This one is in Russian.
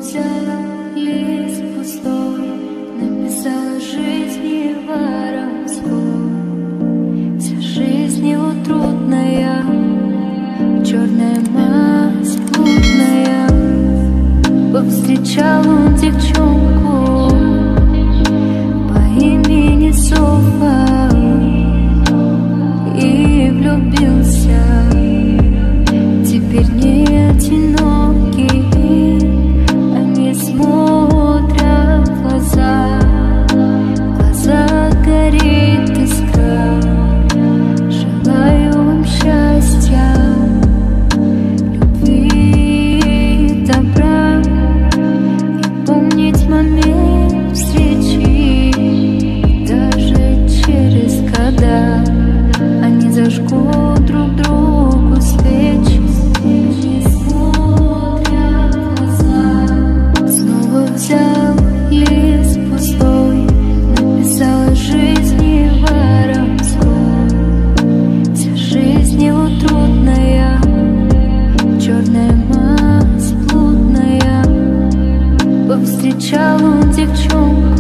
взял лист пустой, написал жизни воровской. Вся жизнь его трудная, черная мать блудная. Повстречал он девчонку по имени Софа и влюбился. Теперь не одиноки, они смотрят в глаза. В глазах горит искра. Желаю вам счастья, любви, добра, и помнить момент встречи. Даже через года они зажгут друг другу свечи. Взял лист пустой, написал жизни воровской. Вся жизнь его трудная, черная мать блудная. Повстречал он девчонку